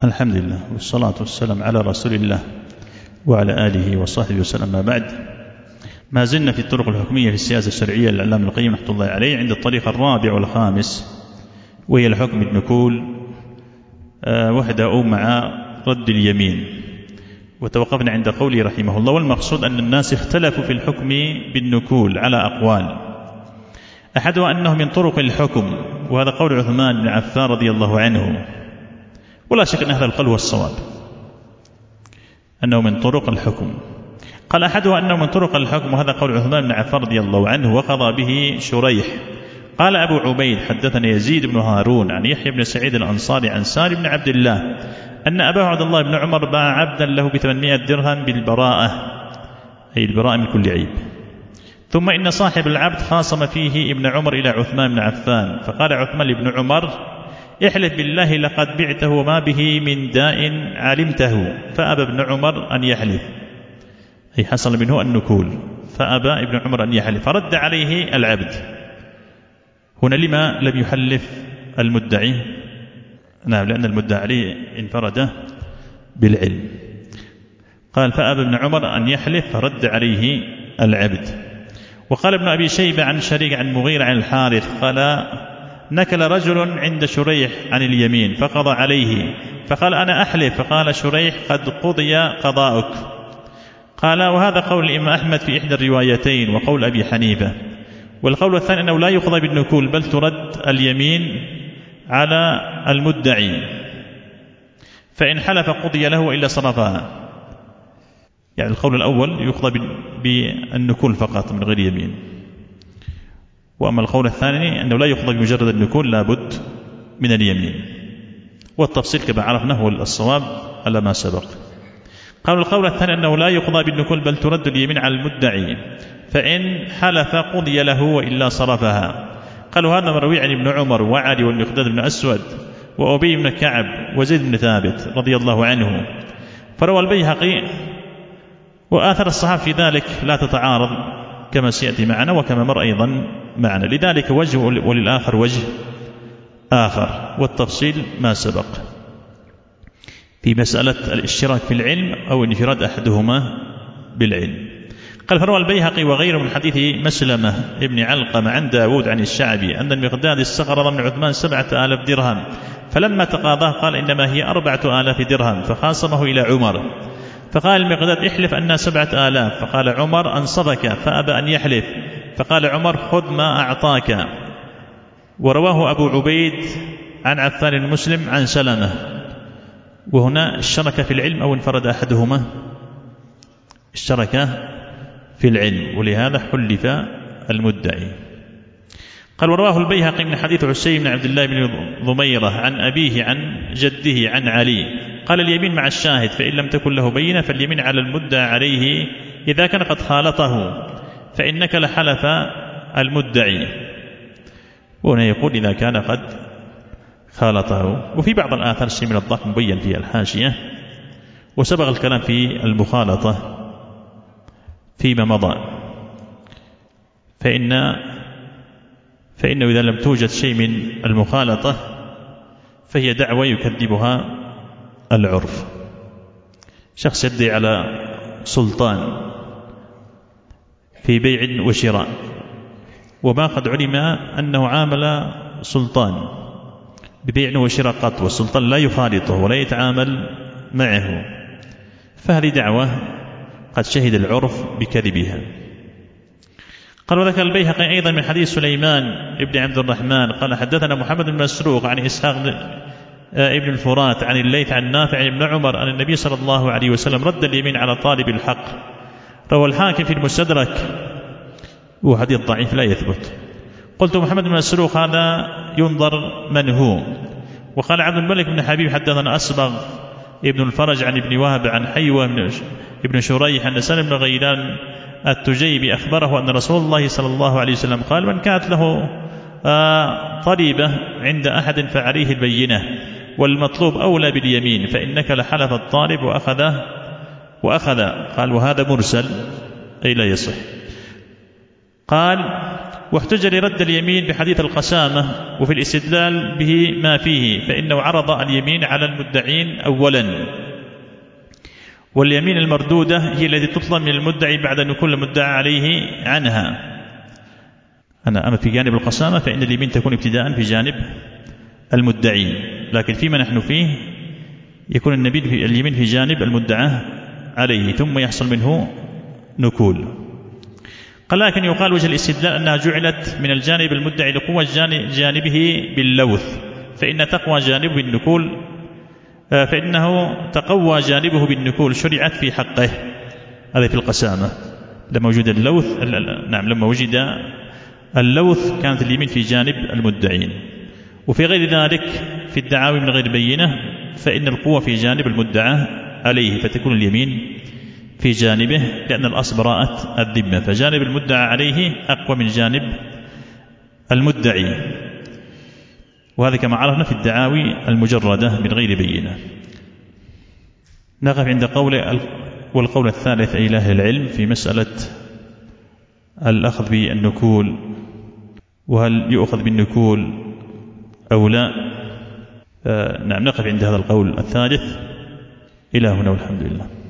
الحمد لله والصلاة والسلام على رسول الله وعلى آله وصحبه وسلم. ما بعد، ما زلنا في الطرق الحكمية في السياسة الشرعية للعلامة القيم رحمة الله عليه عند الطريق الرابع والخامس، وهي الحكم بالنكول وحده أو مع رد اليمين. وتوقفنا عند قوله رحمه الله: والمقصود أن الناس اختلفوا في الحكم بالنكول على أقوال، أحدها أنه من طرق الحكم، وهذا قول عثمان بن عفان رضي الله عنه، ولا شك أن هذا القول هو الصواب، أنه من طرق الحكم. قال أحدها أنه من طرق الحكم، وهذا قول عثمان بن عفان رضي الله عنه، وقضى به شريح. قال أبو عبيد: حدثنا يزيد بن هارون عن يحيى بن سعيد الأنصاري عن سالم بن عبد الله أن أباه عبد الله بن عمر باع عبدا له ب800 درهم بالبراءة، أي البراءة من كل عيب. ثم إن صاحب العبد خاصم فيه ابن عمر إلى عثمان بن عفان، فقال عثمان لابن عمر: احلف بالله لقد بعته وما به من داء علمته. فأبى ابن عمر أن يحلف، أي حصل منه النكول، فأبى ابن عمر أن يحلف، فرد عليه العبد. هنا لما لم يحلف المدعي؟ نعم، لأن المدعي عليه انفرد بالعلم. قال: فأبى ابن عمر أن يحلف، فرد عليه العبد. وقال ابن أبي شيبة عن شريك عن مغيرة عن الحارث قال: نكل رجل عند شريح عن اليمين فقضى عليه، فقال: أنا أحلف، فقال شريح: قد قضي قضاؤك. قال: وهذا قول الإمام أحمد في إحدى الروايتين، وقول أبي حنيفة. والقول الثاني أنه لا يقضى بالنكول، بل ترد اليمين على المدعي، فإن حلف قضي له وإلا صرفها. يعني القول الأول يقضى بالنكول فقط من غير يمين، وأما القول الثاني أنه لا يقضى بمجرد النكول، لابد من اليمين. والتفصيل كما عرفنا هو الصواب على ما سبق. قال: القول الثاني أنه لا يقضى بالنكول، بل ترد اليمين على المدعي، فإن حلف قضي له وإلا صرفها. قالوا: هذا مروي عن ابن عمر وعلي والمقداد بن أسود وأبي بن كعب وزيد بن ثابت رضي الله عنه. فروى البيهقي وآثر الصحابة في ذلك لا تتعارض كما سيأتي معنا وكما مر أيضا معنا، لذلك وجه وللآخر وجه آخر، والتفصيل ما سبق في مسألة الاشتراك في العلم أو انفراد أحدهما بالعلم. قال: فروى البيهقي وغيره من حديث مسلمة ابن علقمة عن داود عن الشعبي أن المقداد استغرض من عثمان 7000 درهم، فلما تقاضاه قال: إنما هي 4000 درهم، فخاصمه إلى عمر، فقال المقداد: احلف أنها 7000، فقال عمر: أنصفك، فأبى أن يحلف، فقال عمر: خذ ما أعطاك. ورواه أبو عبيد عن عفان المسلم عن سلمة. وهنا اشترك في العلم أو انفرد أحدهما؟ اشترك في العلم، ولهذا حلف المدعي. قال: ورواه البيهقي من حديث عسيم بن عبد الله بن ضميرة عن أبيه عن جده عن علي قال: اليمين مع الشاهد، فإن لم تكن له بينة فاليمين على المدعى عليه إذا كان قد خالطه، فإنك لحلف المدعي. وهنا يقول: إذا كان قد خالطه. وفي بعض الآثار شيء من الضعف مبين في الحاشية، وسبق الكلام في المخالطة فيما مضى، فإنه إذا لم توجد شيء من المخالطة فهي دعوة يكذبها العرف. شخص يدعي على سلطان في بيع وشراء، وما قد علم أنه عامل سلطان ببيع وشراء قط، والسلطان لا يخالطه ولا يتعامل معه، فهذه دعوة قد شهد العرف بكذبها. قال: وذكر البيهقي أيضا من حديث سليمان ابن عبد الرحمن قال: حدثنا محمد بن مسروق عن إسحاق ابن الفرات عن الليث عن نافع بن عمر أن النبي صلى الله عليه وسلم رد اليمين على طالب الحق. روى الحاكم في المستدرك، وحديث ضعيف لا يثبت. قلت: محمد بن مسروق هذا ينظر من هو. وقال عبد الملك بن حبيب: حدثنا أصبغ ابن الفرج عن ابن وهب عن حيوة ابن شريح أن سلم بن غيلان التجيبي أخبره أن رسول الله صلى الله عليه وسلم قال: من كانت له طريبة عند أحد فعليه البينة، والمطلوب أولى باليمين، فإنك لحلف الطالب وأخذ. قال: وهذا مرسل، أي لا يصح. قال: واحتج لرد اليمين بحديث القسامة وفي الاستدلال به ما فيه، فإنه عرض اليمين على المدعين أولا، واليمين المردودة هي التي تطلب من المدعي بعد أن يكون المدعى عليه عنها. أما في جانب القسامة فإن اليمين تكون ابتداء في جانب المدعين، لكن فيما نحن فيه يكون اليمين في جانب المدعى عليه ثم يحصل منه نكول. قال لكن يقال وجه الاستدلال أنها جعلت من الجانب المدعي لقوة جانبه باللوث، فإن تقوى جانبه بالنكول، فإنه تقوى جانبه بالنكول شرعت في حقه. هذا في القسامة لما وجد اللوث، نعم لما وجد اللوث كانت اليمين في جانب المدعين. وفي غير ذلك في الدعاوي من غير بينة فإن القوة في جانب المدعى عليه، فتكون اليمين في جانبه، لأن الأصل براءة الذمة، فجانب المدعى عليه أقوى من جانب المدعي. وهذا كما عرفنا في الدعاوي المجردة من غير بينة. نقف عند قوله والقول الثالث أي أهل العلم في مسألة الأخذ بالنكول، وهل يؤخذ بالنكول أو لا. نعم نقف عند هذا القول الثالث. إلى هنا والحمد لله.